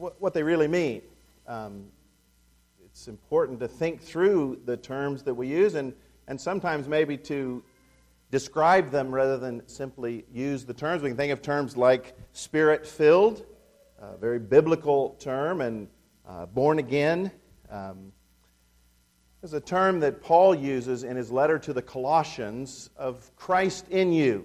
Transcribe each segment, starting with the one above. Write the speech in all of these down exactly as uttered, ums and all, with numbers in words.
what they really mean. Um, it's important to think through the terms that we use and, and sometimes maybe to describe them rather than simply use the terms. We can think of terms like Spirit-filled, a very biblical term, and uh, born again. Um, there's a term that Paul uses in his letter to the Colossians of Christ in you.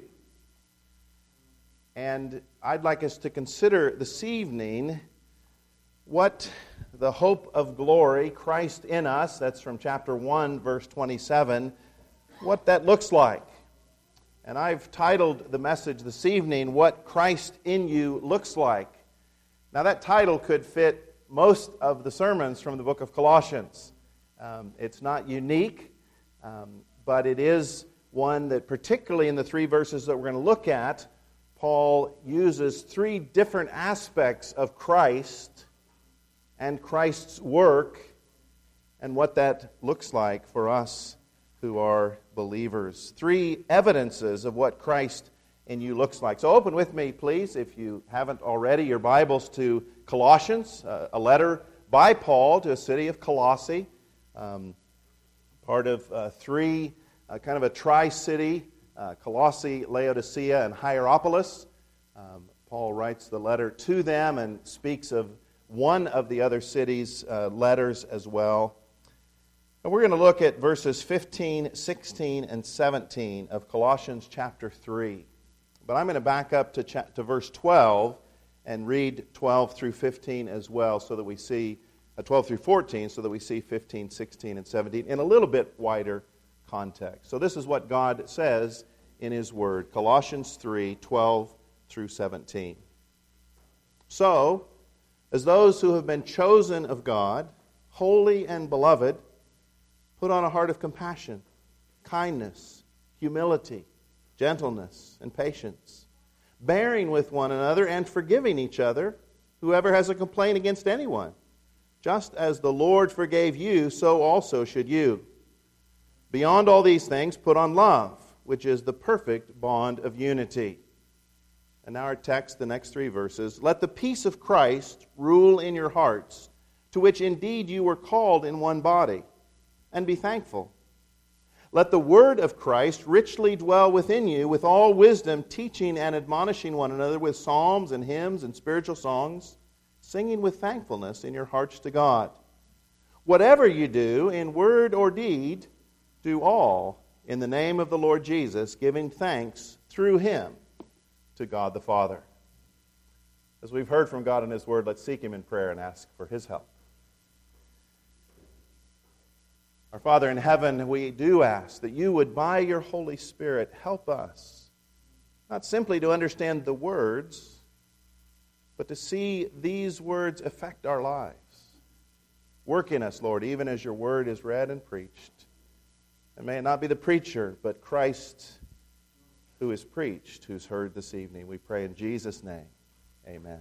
And I'd like us to consider this evening what the hope of glory, Christ in us, that's from chapter one, verse twenty-seven, what that looks like. And I've titled the message this evening, What Christ in You Looks Like. Now that title could fit most of the sermons from the book of Colossians. Um, it's not unique, um, but it is one that particularly in the three verses that we're going to look at, Paul uses three different aspects of Christ and Christ's work and what that looks like for us who are believers. Three evidences of what Christ in you looks like. So open with me, please, if you haven't already, your Bibles to Colossians, uh, a letter by Paul to a city of Colossae, um, part of uh, three, uh, kind of a tri-city, uh, Colossae, Laodicea, and Hierapolis. Um, Paul writes the letter to them and speaks of one of the other cities' uh, letters as well. And we're going to look at verses fifteen, sixteen, and seventeen of Colossians chapter three. But I'm going to back up to, cha- to verse twelve and read twelve through fifteen as well, so that we see, uh, twelve through fourteen, so that we see fifteen, sixteen, and seventeen in a little bit wider context. So this is what God says in His Word, Colossians three, twelve through seventeen. So, as those who have been chosen of God, holy and beloved, put on a heart of compassion, kindness, humility, gentleness, and patience, bearing with one another and forgiving each other, whoever has a complaint against anyone. Just as the Lord forgave you, so also should you. Beyond all these things, put on love, which is the perfect bond of unity. And now our text, the next three verses. Let the peace of Christ rule in your hearts, to which indeed you were called in one body, and be thankful. Let the word of Christ richly dwell within you, with all wisdom, teaching and admonishing one another with psalms and hymns and spiritual songs, singing with thankfulness in your hearts to God. Whatever you do, in word or deed, do all in the name of the Lord Jesus, giving thanks through Him to God the Father. As we've heard from God in His Word, let's seek Him in prayer and ask for His help. Our Father in heaven, we do ask that You would, by Your Holy Spirit, help us, not simply to understand the words, but to see these words affect our lives. Work in us, Lord, even as Your Word is read and preached. And may it not be the preacher, but Christ who is preached, who's heard this evening. We pray in Jesus' name. Amen.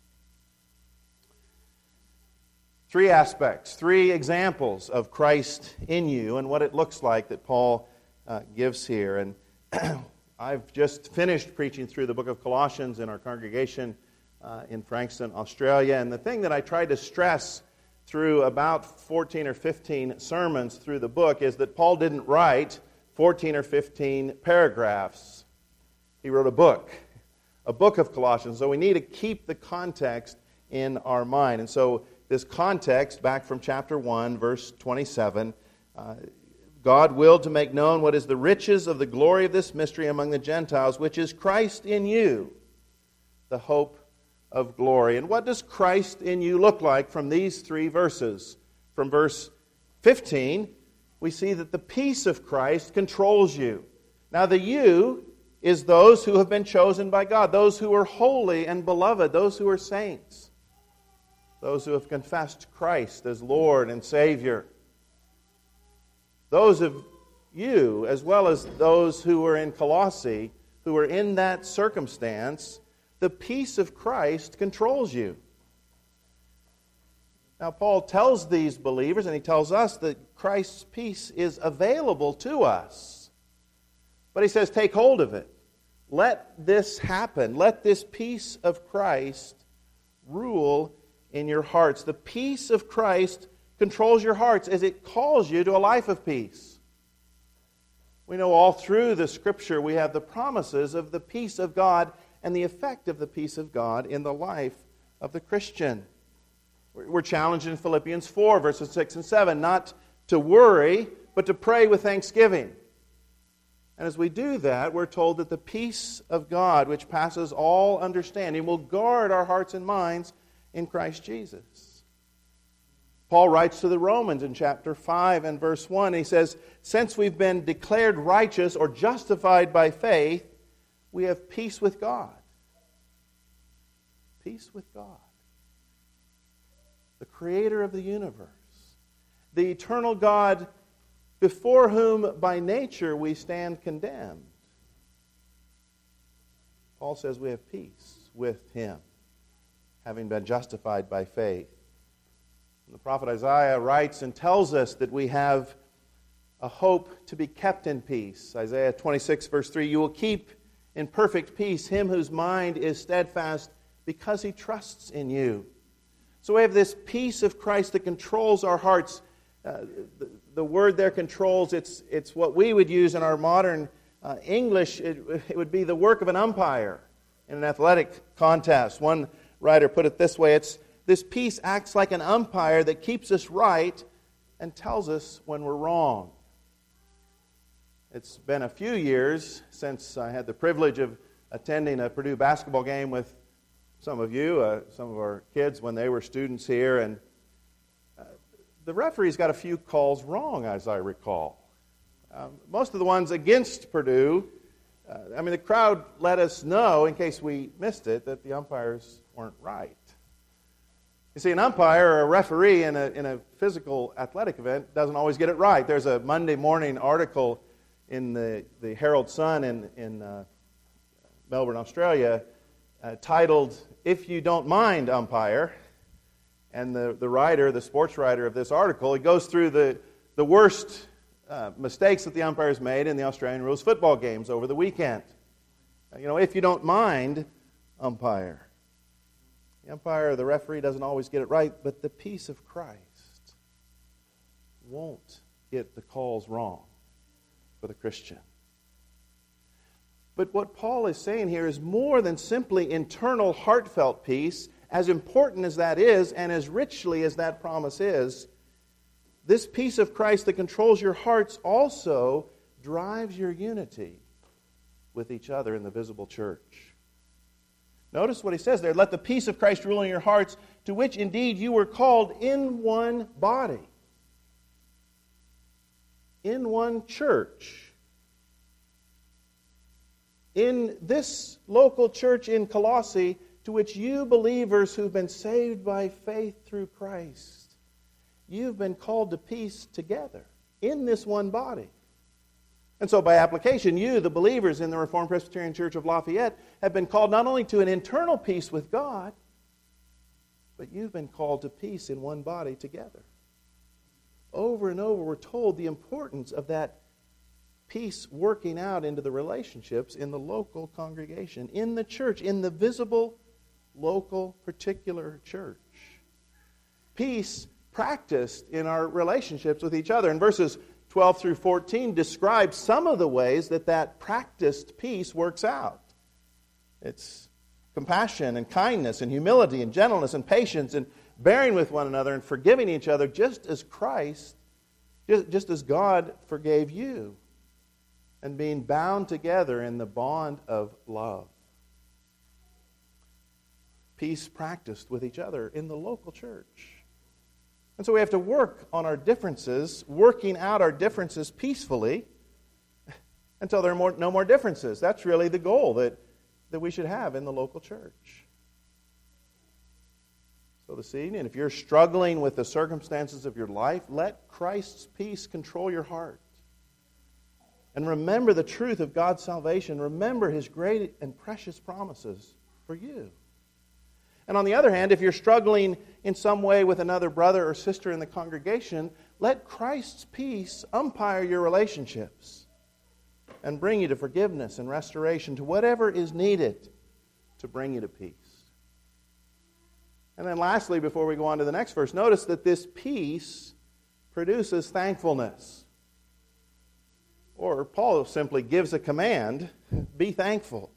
Three aspects, three examples of Christ in you and what it looks like that Paul uh, gives here. And I've just finished preaching through the book of Colossians in our congregation uh, in Frankston, Australia. And the thing that I tried to stress through about fourteen or fifteen sermons through the book is that Paul didn't write fourteen or fifteen paragraphs. He wrote a book, a book of Colossians. So we need to keep the context in our mind. And so this context, back from chapter one, verse twenty-seven, uh, God willed to make known what is the riches of the glory of this mystery among the Gentiles, which is Christ in you, the hope of glory. And what does Christ in you look like from these three verses? From verse fifteen, we see that the peace of Christ controls you. Now the you is those who have been chosen by God, those who are holy and beloved, those who are saints, those who have confessed Christ as Lord and Savior. Those of you, as well as those who were in Colossae, who were in that circumstance, the peace of Christ controls you. Now, Paul tells these believers, and he tells us, that Christ's peace is available to us. But he says, take hold of it. Let this happen. Let this peace of Christ rule in your hearts. The peace of Christ controls your hearts as it calls you to a life of peace. We know all through the Scripture we have the promises of the peace of God and the effect of the peace of God in the life of the Christian. We're challenged in Philippians four, verses six and seven, not to worry, but to pray with thanksgiving. And as we do that, we're told that the peace of God, which passes all understanding, will guard our hearts and minds in Christ Jesus. Paul writes to the Romans in chapter five and verse one, he says, since we've been declared righteous or justified by faith, we have peace with God. Peace with God. The Creator of the universe. The eternal God before whom by nature we stand condemned. Paul says we have peace with Him, having been justified by faith. And the prophet Isaiah writes and tells us that we have a hope to be kept in peace. Isaiah twenty-six, verse three, you will keep in perfect peace him whose mind is steadfast because he trusts in you. So we have this peace of Christ that controls our hearts. Uh, the, the word there, controls, it's, it's what we would use in our modern uh, English. It, it would be the work of an umpire in an athletic contest. One writer put it this way, it's this peace acts like an umpire that keeps us right and tells us when we're wrong. It's been a few years since I had the privilege of attending a Purdue basketball game with some of you, uh, some of our kids when they were students here, and uh, the referees got a few calls wrong, as I recall. Um, most of the ones against Purdue, uh, I mean, the crowd let us know, in case we missed it, that the umpires weren't right. You see, an umpire or a referee in a, in a physical athletic event doesn't always get it right. There's a Monday morning article in the, the Herald Sun in, in uh, Melbourne, Australia, uh, titled, If You Don't Mind, Umpire. And the, the writer, the sports writer of this article, he goes through the, the worst uh, mistakes that the umpires made in the Australian rules football games over the weekend. Uh, you know, if you don't mind, umpire. The umpire or the referee doesn't always get it right, but the peace of Christ won't get the calls wrong for the Christian. But what Paul is saying here is more than simply internal heartfelt peace. As important as that is, and as richly as that promise is, this peace of Christ that controls your hearts also drives your unity with each other in the visible church. Notice what he says there. Let the peace of Christ rule in your hearts, to which indeed you were called in one body, in one church. In this local church in Colossae, to which you believers who've been saved by faith through Christ, you've been called to peace together in this one body. And so by application, you, the believers in the Reformed Presbyterian Church of Lafayette, have been called not only to an internal peace with God, but you've been called to peace in one body together. Over and over we're told the importance of that peace working out into the relationships in the local congregation, in the church, in the visible, local, particular church. Peace practiced in our relationships with each other. In verses twelve through fourteen describe some of the ways that that practiced peace works out. It's compassion and kindness and humility and gentleness and patience and bearing with one another and forgiving each other just as Christ, just, just as God forgave you, and being bound together in the bond of love. Peace practiced with each other in the local church. And so we have to work on our differences, working out our differences peacefully until there are more, no more differences. That's really the goal that, that we should have in the local church. So this evening, if you're struggling with the circumstances of your life, let Christ's peace control your heart. And remember the truth of God's salvation. Remember His great and precious promises for you. And on the other hand, if you're struggling in some way with another brother or sister in the congregation, let Christ's peace umpire your relationships and bring you to forgiveness and restoration, to whatever is needed to bring you to peace. And then lastly, before we go on to the next verse, notice that this peace produces thankfulness. Or Paul simply gives a command, be thankful.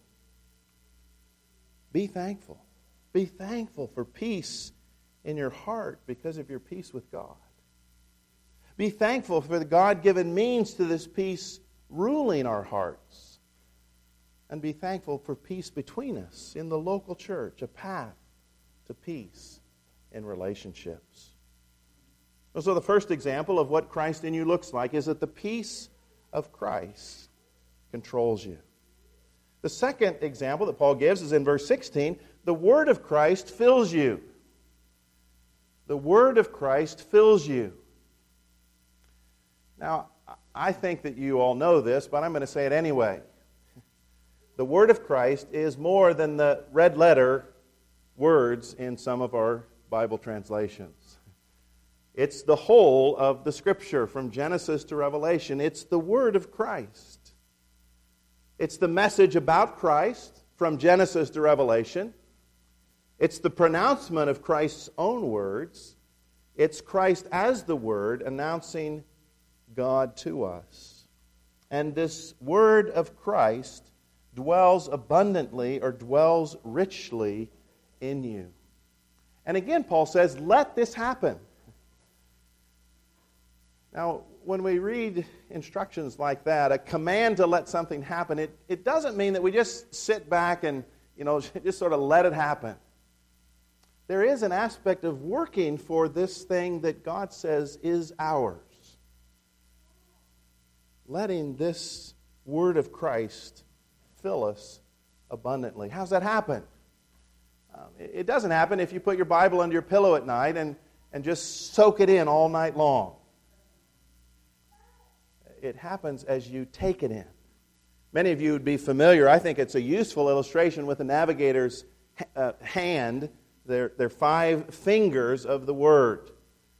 Be thankful. Be thankful for peace in your heart because of your peace with God. Be thankful for the God-given means to this peace ruling our hearts. And be thankful for peace between us in the local church, a path to peace in relationships. So the first example of what Christ in you looks like is that the peace of Christ controls you. The second example that Paul gives is in verse sixteen. The Word of Christ fills you. The Word of Christ fills you. Now, I think that you all know this, but I'm going to say it anyway. The Word of Christ is more than the red letter words in some of our Bible translations. It's the whole of the Scripture from Genesis to Revelation. It's the Word of Christ. It's the message about Christ from Genesis to Revelation. It's the pronouncement of Christ's own words. It's Christ as the Word announcing God to us. And this Word of Christ dwells abundantly or dwells richly in you. And again, Paul says, let this happen. Now, when we read instructions like that, a command to let something happen, it, it doesn't mean that we just sit back and, you know, just sort of let it happen. There is an aspect of working for this thing that God says is ours. Letting this Word of Christ fill us abundantly. How's that happen? Um, it, it doesn't happen if you put your Bible under your pillow at night and, and just soak it in all night long. It happens as you take it in. Many of you would be familiar. I think it's a useful illustration with the navigator's uh, hand, their, their five fingers of the Word.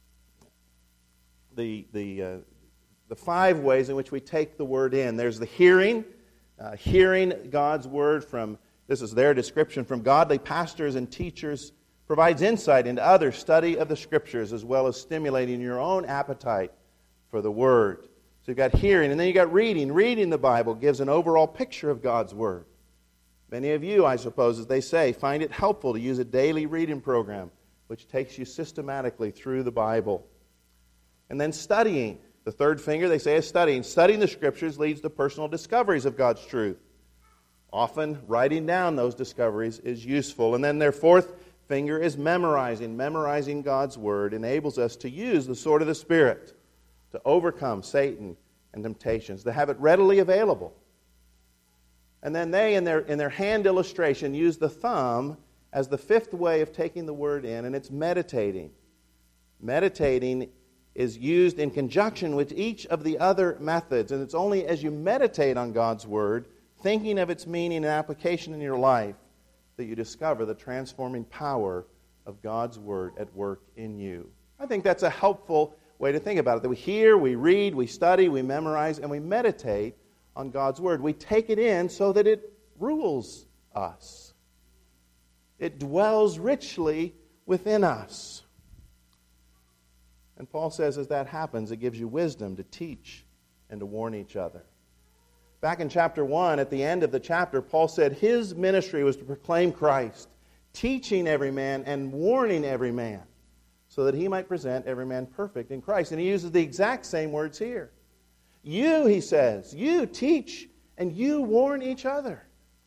The, the, uh, the five ways in which we take the Word in. There's the hearing, uh, hearing God's Word from, this is their description, from godly pastors and teachers, provides insight into other study of the Scriptures as well as stimulating your own appetite for the Word. So you've got hearing, and then you've got reading. Reading the Bible gives an overall picture of God's Word. Many of you, I suppose, as they say, find it helpful to use a daily reading program which takes you systematically through the Bible. And then studying. The third finger, they say, is studying. Studying the Scriptures leads to personal discoveries of God's truth. Often, writing down those discoveries is useful. And then their fourth finger is memorizing. Memorizing God's Word enables us to use the sword of the Spirit to overcome Satan and temptations, to have it readily available. And then they, in their, in their hand illustration, use the thumb as the fifth way of taking the Word in, and it's meditating. Meditating is used in conjunction with each of the other methods, and it's only as you meditate on God's Word, thinking of its meaning and application in your life, that you discover the transforming power of God's Word at work in you. I think that's a helpful way to think about it, that we hear, we read, we study, we memorize, and we meditate on God's Word. We take it in so that it rules us. It dwells richly within us. And Paul says as that happens, it gives you wisdom to teach and to warn each other. Back in chapter one, at the end of the chapter, Paul said his ministry was to proclaim Christ, teaching every man and warning every man, so that he might present every man perfect in Christ. And he uses the exact same words here. You, he says, you teach and you warn each other.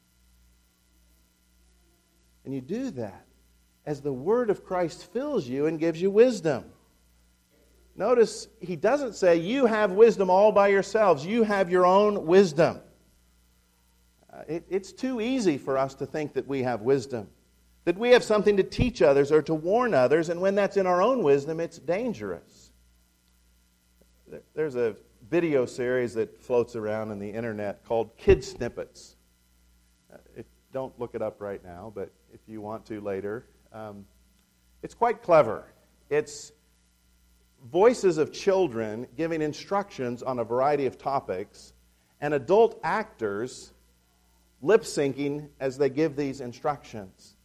And you do that as the Word of Christ fills you and gives you wisdom. Notice he doesn't say you have wisdom all by yourselves. You have your own wisdom. Uh, it, it's too easy for us to think that we have wisdom, that we have something to teach others or to warn others, and when that's in our own wisdom, it's dangerous. There's a video series that floats around on the internet called Kid Snippets. Uh, if, don't look it up right now, but if you want to later. Um, it's quite clever. It's voices of children giving instructions on a variety of topics, and adult actors lip-syncing as they give these instructions.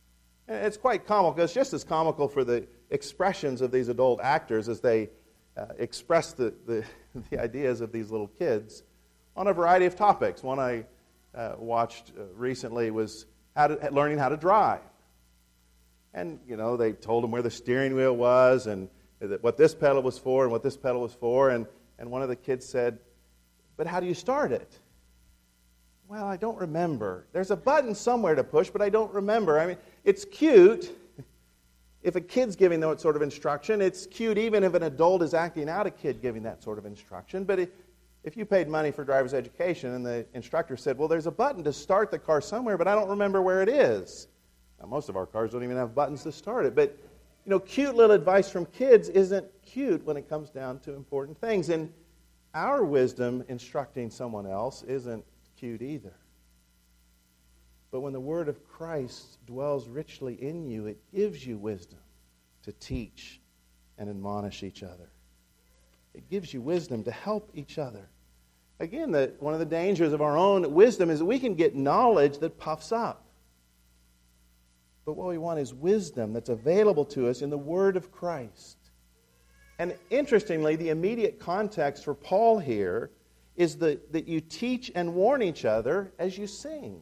And it's quite comical. It's just as comical for the expressions of these adult actors as they uh, express the, the, the ideas of these little kids on a variety of topics. One I uh, watched uh, recently was how to, learning how to drive. And, you know, they told them where the steering wheel was and that what this pedal was for and what this pedal was for. And, and one of the kids said, "But how do you start it?" "Well, I don't remember. There's a button somewhere to push, but I don't remember." I mean, it's cute if a kid's giving that sort of instruction. It's cute even if an adult is acting out a kid giving that sort of instruction. But if, if you paid money for driver's education and the instructor said, "Well, there's a button to start the car somewhere, but I don't remember where it is." Now, most of our cars don't even have buttons to start it. But, you know, cute little advice from kids isn't cute when it comes down to important things. And our wisdom instructing someone else isn't cute either. But when the word of Christ dwells richly in you, it gives you wisdom to teach and admonish each other. It gives you wisdom to help each other. Again, the, one of the dangers of our own wisdom is that we can get knowledge that puffs up. But what we want is wisdom that's available to us in the word of Christ. And interestingly, the immediate context for Paul here is the, that you teach and warn each other as you sing.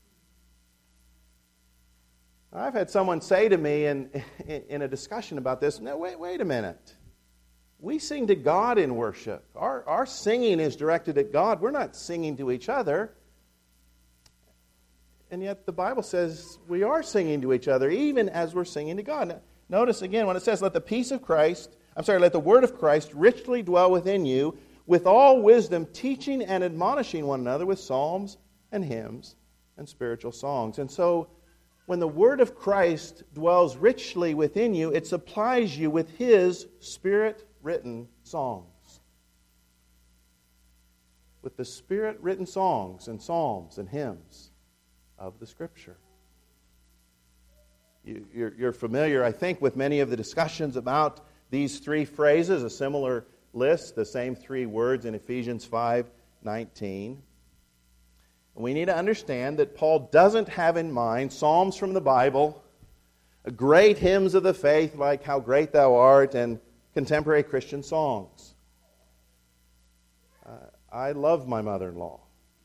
I've had someone say to me in, in, in a discussion about this, "No, wait, wait a minute. We sing to God in worship. Our, our singing is directed at God. We're not singing to each other." And yet the Bible says we are singing to each other, even as we're singing to God. Now, notice again when it says, "Let the peace of Christ," I'm sorry, "let the word of Christ richly dwell within you, with all wisdom, teaching and admonishing one another with psalms and hymns and spiritual songs." And so, when the word of Christ dwells richly within you, it supplies you with His Spirit-written songs. With the Spirit-written songs and psalms and hymns of the Scripture. You, you're, you're familiar, I think, with many of the discussions about these three phrases, a similar list, the same three words in Ephesians five nineteen. We need to understand that Paul doesn't have in mind psalms from the Bible, great hymns of the faith like "How Great Thou Art," and contemporary Christian songs. Uh, I love my mother-in-law.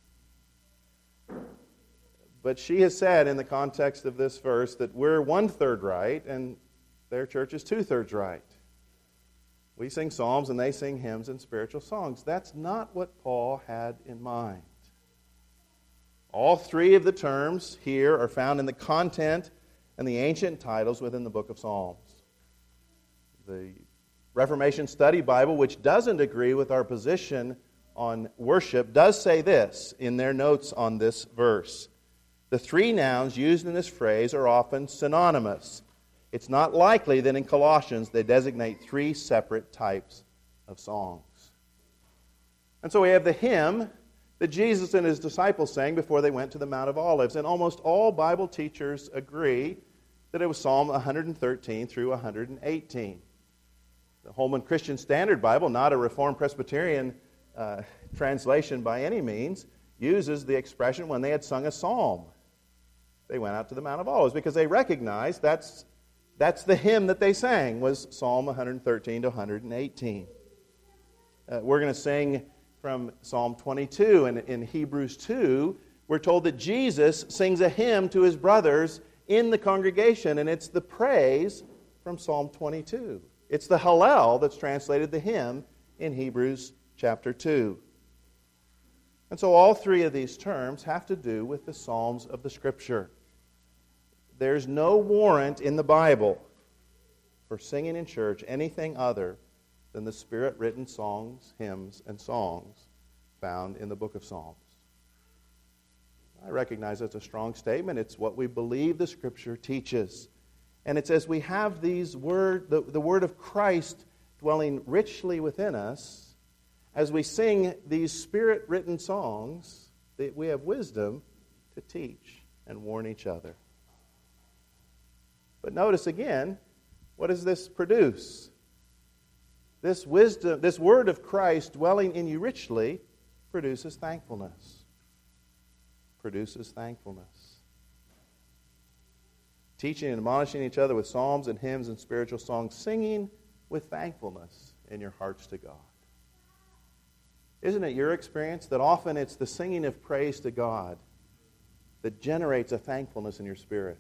But she has said in the context of this verse that we're one-third right and their church is two-thirds right. We sing psalms and they sing hymns and spiritual songs. That's not what Paul had in mind. All three of the terms here are found in the content and the ancient titles within the book of Psalms. The Reformation Study Bible, which doesn't agree with our position on worship, does say this in their notes on this verse. The three nouns used in this phrase are often synonymous. It's not likely that in Colossians they designate three separate types of songs. And so we have the hymn that Jesus and His disciples sang before they went to the Mount of Olives. And almost all Bible teachers agree that it was Psalm one thirteen through one eighteen. The Holman Christian Standard Bible, not a Reformed Presbyterian uh, translation by any means, uses the expression "when they had sung a psalm, they went out to the Mount of Olives," because they recognize that's, that's the hymn that they sang, was Psalm one thirteen to one eighteen. Uh, we're going to sing from Psalm twenty-two, and in Hebrews two, we're told that Jesus sings a hymn to His brothers in the congregation, and it's the praise from Psalm twenty-two. It's the Hallel that's translated the hymn in Hebrews chapter two. And so all three of these terms have to do with the Psalms of the Scripture. There's no warrant in the Bible for singing in church anything other than the Spirit-written songs, hymns, and songs found in the book of Psalms. I recognize that's a strong statement. It's what we believe the Scripture teaches. And it's as we have these word, the, the word of Christ dwelling richly within us, as we sing these Spirit-written songs, that we have wisdom to teach and warn each other. But notice again, what does this produce? This wisdom, this word of Christ dwelling in you richly produces thankfulness. Produces thankfulness. teaching and admonishing each other with psalms and hymns and spiritual songs, singing with thankfulness in your hearts to God. Isn't it your experience that often it's the singing of praise to God that generates a thankfulness in your spirit?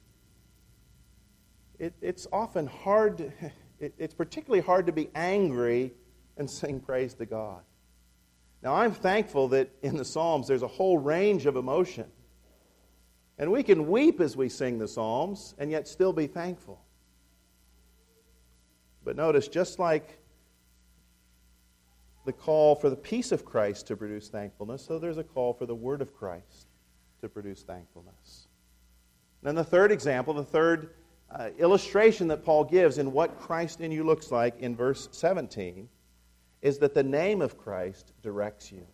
It, it's often hard, to, it, it's particularly hard to be angry and sing praise to God. Now, I'm thankful that in the Psalms there's a whole range of emotion. And we can weep as we sing the Psalms and yet still be thankful. But notice, just like the call for the peace of Christ to produce thankfulness, so there's a call for the word of Christ to produce thankfulness. And then the third example, the third uh, illustration that Paul gives in what Christ in you looks like in verse seventeen is that the name of Christ directs you.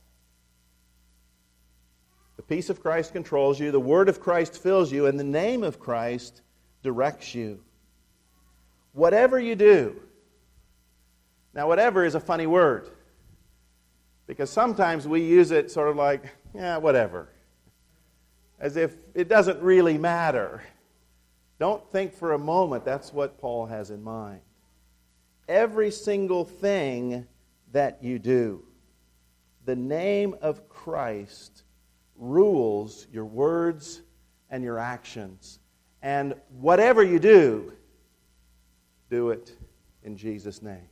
The peace of Christ controls you, the word of Christ fills you, and the name of Christ directs you. Whatever you do. Now, whatever is a funny word, because sometimes we use it sort of like, yeah, whatever, as if it doesn't really matter. Don't think for a moment that's what Paul has in mind. Every single thing that you do, the name of Christ rules your words and your actions. And whatever you do, do it in Jesus' name.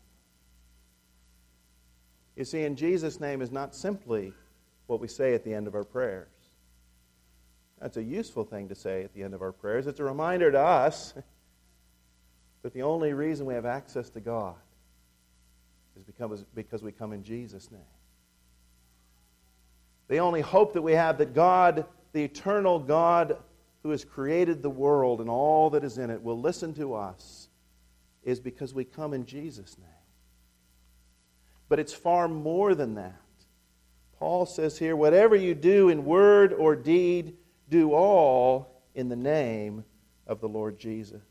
You see, in Jesus' name is not simply what we say at the end of our prayers. That's a useful thing to say at the end of our prayers. It's a reminder to us that the only reason we have access to God is because, because we come in Jesus' name. The only hope that we have that God, the eternal God who has created the world and all that is in it, will listen to us is because we come in Jesus' name. But it's far more than that. Paul says here, whatever you do in word or deed, do all in the name of the Lord Jesus.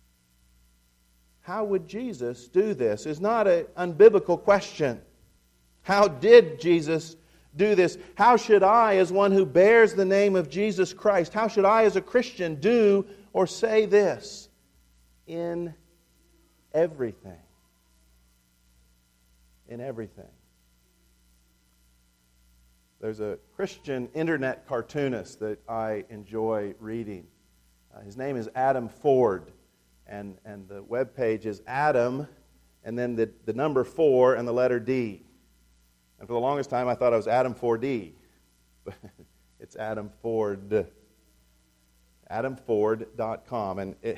How would Jesus do this? Is not an unbiblical question. How did Jesus do this? How should I, as one who bears the name of Jesus Christ, how should I, as a Christian, do or say this? In everything. In everything. There's a Christian internet cartoonist that I enjoy reading. Uh, his name is Adam Ford. And, and the webpage is Adam, and then the, the number four and the letter D. And for the longest time I thought it was Adam four D. But it's Adam Ford. Adam Ford dot com. And it,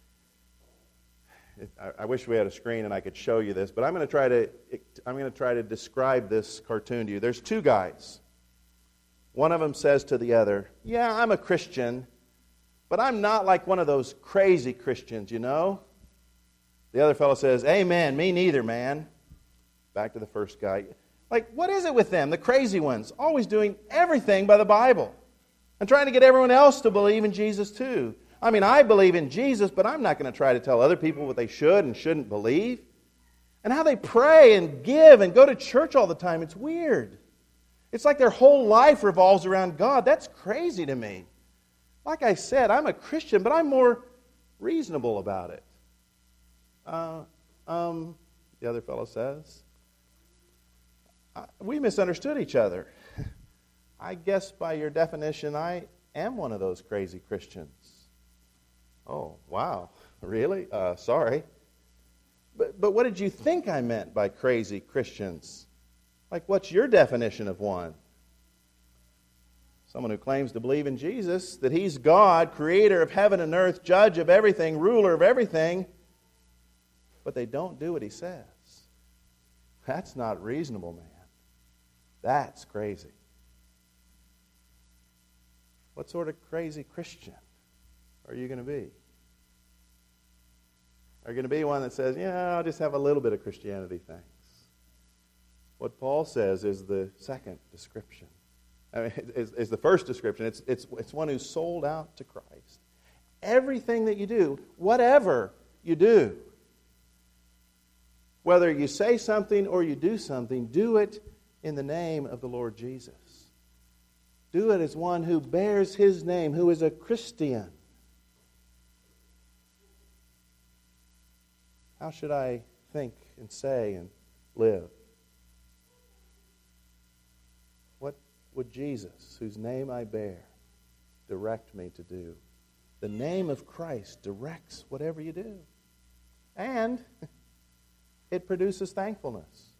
it, I, I wish we had a screen and I could show you this, but I'm going to try to I'm going to try to describe this cartoon to you. There's two guys. One of them says to the other, "Yeah, I'm a Christian, but I'm not like one of those crazy Christians, you know." The other fellow says, "Amen, me neither, man." Back to the first guy. Like, what is it with them, the crazy ones? Always doing everything by the Bible. And trying to get everyone else to believe in Jesus too. I mean, I believe in Jesus, but I'm not going to try to tell other people what they should and shouldn't believe. And how they pray and give and go to church all the time, it's weird. It's like their whole life revolves around God. That's crazy to me. Like I said, I'm a Christian, but I'm more reasonable about it. Uh, um, the other fellow says, we misunderstood each other. I guess by your definition, I am one of those crazy Christians. Oh, wow. Really? Uh, sorry. But, but what did you think I meant by crazy Christians? Like, what's your definition of one? Someone who claims to believe in Jesus, that He's God, creator of heaven and earth, judge of everything, ruler of everything, but they don't do what He says. That's not reasonable, man. That's crazy. What sort of crazy Christian are you going to be? Are you going to be one that says, yeah, I'll just have a little bit of Christianity, thanks? What Paul says is the second description. I mean, is, is the first description. It's, it's, it's one who's sold out to Christ. Everything that you do, whatever you do, whether you say something or you do something, do it in the name of the Lord Jesus. Do it as one who bears His name, who is a Christian. How should I think and say and live? What would Jesus, whose name I bear, direct me to do? The name of Christ directs whatever you do. And it produces thankfulness.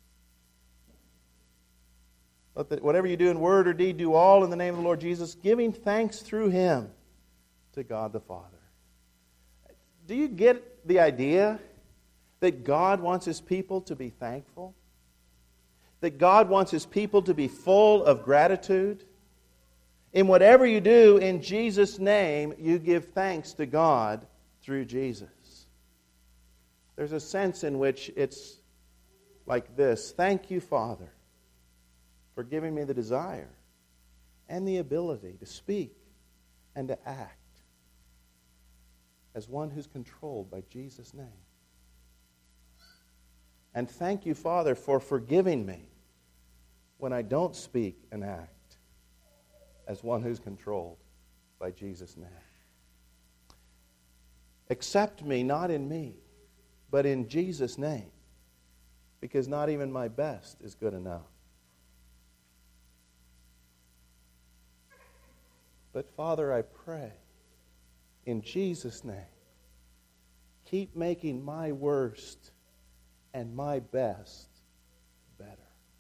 Let the, whatever you do in word or deed, do all in the name of the Lord Jesus, giving thanks through Him to God the Father. Do you get the idea that God wants His people to be thankful? That God wants His people to be full of gratitude? In whatever you do, in Jesus' name, you give thanks to God through Jesus. There's a sense in which it's like this. Thank you, Father, for giving me the desire and the ability to speak and to act as one who's controlled by Jesus' name. And thank you, Father, for forgiving me when I don't speak and act as one who's controlled by Jesus' name. Accept me, not in me, but in Jesus' name, because not even my best is good enough. But Father, I pray, in Jesus' name, keep making my worst and my best better.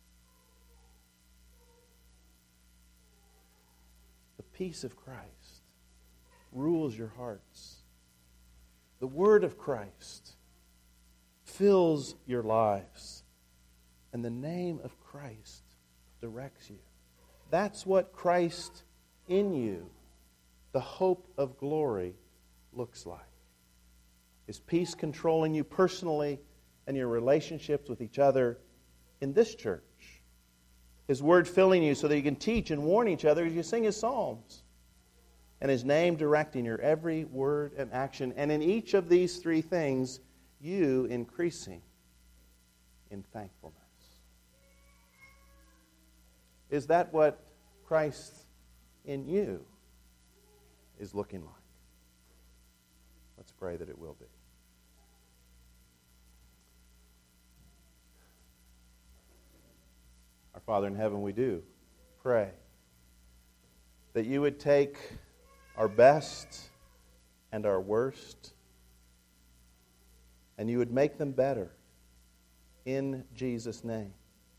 The peace of Christ rules your hearts. The Word of Christ fills your lives. And the name of Christ directs you. That's what Christ in you, the hope of glory, looks like. Is peace controlling you personally and your relationships with each other in this church? His Word filling you so that you can teach and warn each other as you sing His psalms? And His name directing your every word and action. And in each of these three things, you increasing in thankfulness. Is that what Christ in you is looking like? Let's pray that it will be. Our Father in heaven, we do pray that you would take our best and our worst, and you would make them better in Jesus' name.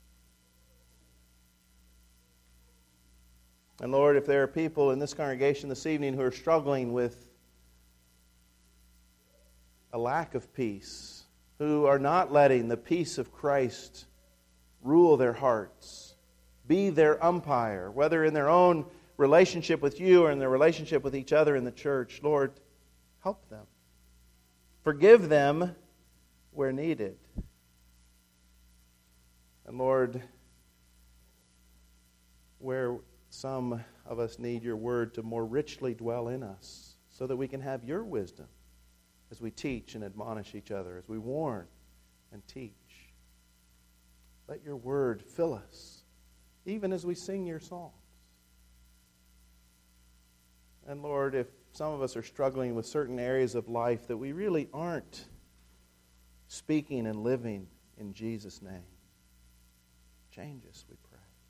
And Lord, if there are people in this congregation this evening who are struggling with a lack of peace, who are not letting the peace of Christ rule their hearts, be their umpire, whether in their own relationship with you or in their relationship with each other in the church, Lord, help them. Forgive them where needed. And Lord, where some of us need your word to more richly dwell in us so that we can have your wisdom as we teach and admonish each other, as we warn and teach. Let your word fill us, even as we sing your songs. And Lord, if some of us are struggling with certain areas of life that we really aren't speaking and living in Jesus' name, change us, we pray.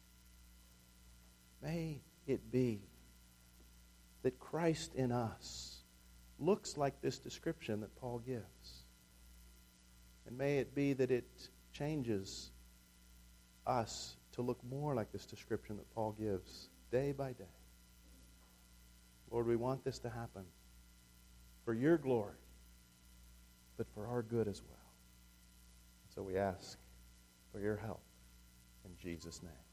May it be that Christ in us looks like this description that Paul gives. And may it be that it changes us to look more like this description that Paul gives day by day. Lord, we want this to happen for your glory, but for our good as well. So we ask for your help in Jesus' name.